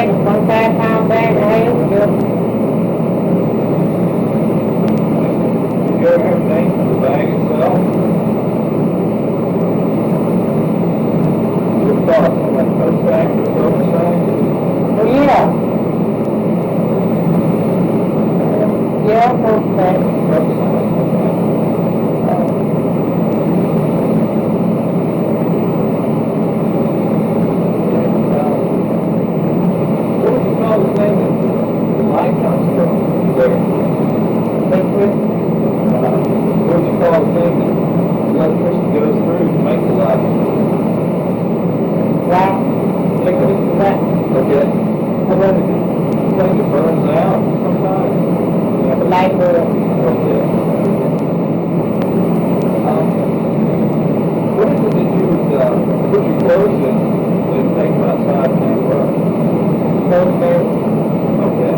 bag, 25-pound bag of hay. Yep. You ever have a name for the bag itself? Your thoughts on that tote sack or tote sack? Well, yeah. Yeah, tote sack. Tote sack, okay. What would you call the thing that the light comes from there? Liquid. What would you call the thing that electricity goes through to make the light? Wax. Liquid wax. Okay. How about it? Thing that burns out sometimes? Yeah, the light bulb. Okay. What is it that you would put your clothes in and take them outside and hang them up? Those things. Okay.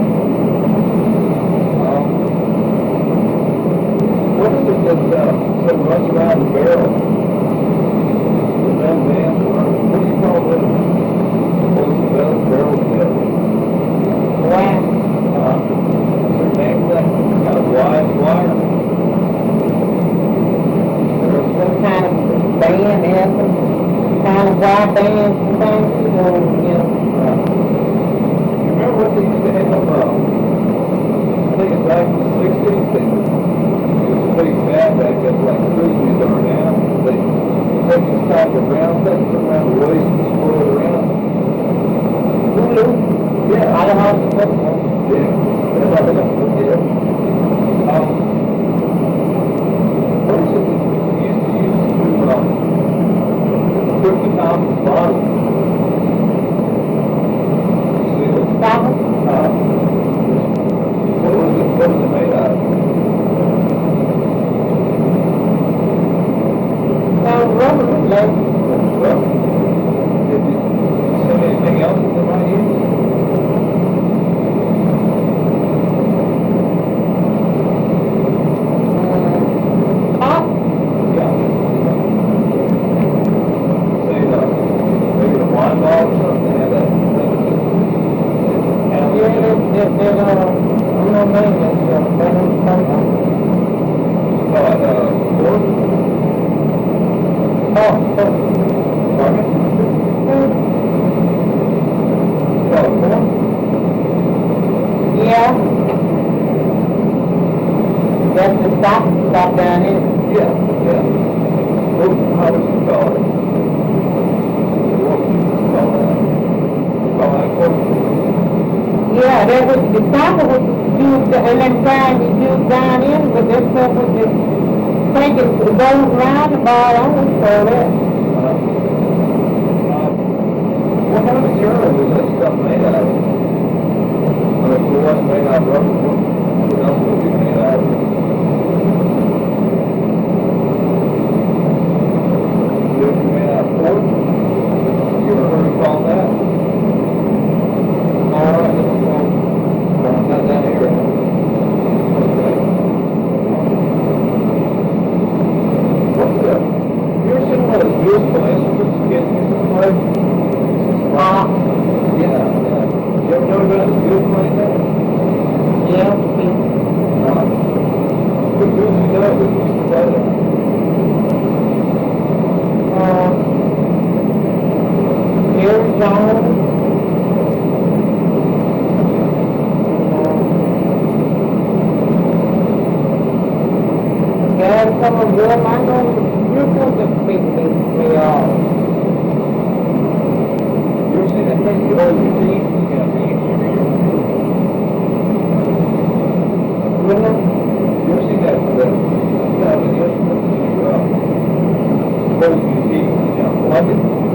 What is it that so runs around the barrel? The metal bands run. What do you call that? Holds the barrel together. Wax. Is there a name for that kind of wide wire? Some kind of band, they have some kind of wide bands and things, you know. You remember what they used to have? I think it's back in the 60s. It was a big fat back up like frisbees are now. They take this type of round thing, put it around the waist and swirl it around. Hulu. Yeah. I don't know how to put it. Yeah. That's how they got to look at it. What is it that you used to use to put the top and bottom? See it? Stop it. What was it made out of? Rubber, like, Rubber. Did you see anything else that they might use? top. Yeah. Say, maybe a wine ball or something, they have that thing Yeah, that I'm not making it, so that is something. called, cork? Oh, Pardon me? It's called cork? yeah. That's the stop down here. Yeah, yeah. How would you call it? What would you call that? You call that cork? Yeah, that was, the stopper was used, and then time you used down in, but that stuff was just taking, it goes around the ball on, so that. What kind of material was that stuff made out of? Or if it wasn't made out of rubber, what else would it be made out of? Would it be made out of pork? You ever heard it called that? Not that area. Okay. What's the, you ever seen one of those musical instruments kids used to play? Yeah. You ever know about the good playing that? Yeah. What good you know that used to play that? Jerry Jones. Yeah, some of them, I know, you're supposed to speak me all. You ever seen that thing you hold your teeth? You got teeth in your ear? Really? You ever seen that kind of an instrument that you hold your teeth and you unplug it?